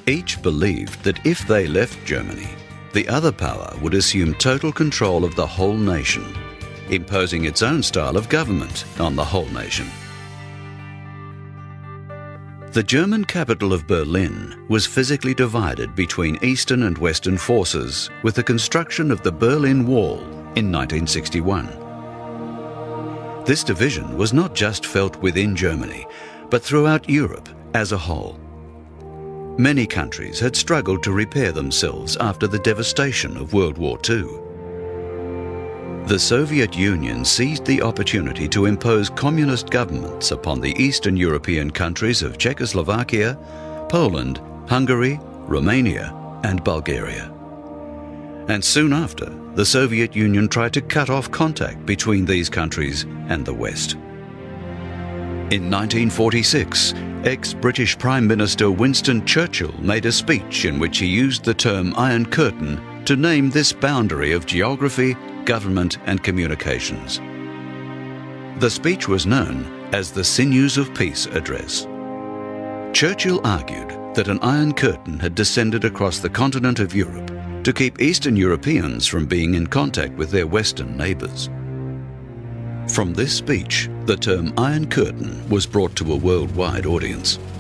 Each believed that if they left Germany, the other power would assume total control of the whole nation, imposing its own style of government on the whole nation. The German capital of Berlin was physically divided between Eastern and Western forces with the construction of the Berlin Wall in 1961. This division was not just felt within Germany, but throughout Europe as a whole. Many countries had struggled to repair themselves after the devastation of World War II. The Soviet Union seized the opportunity to impose communist governments upon the Eastern European countries of Czechoslovakia, Poland, Hungary, Romania, and Bulgaria. And soon after, the Soviet Union tried to cut off contact between these countries and the West. In 1946, ex-British Prime Minister Winston Churchill made a speech in which he used the term Iron Curtain to name this boundary of geography, government and communications. The speech was known as the Sinews of Peace Address. Churchill argued that an Iron Curtain had descended across the continent of Europe to keep Eastern Europeans from being in contact with their Western neighbours. From this speech, the term Iron Curtain was brought to a worldwide audience.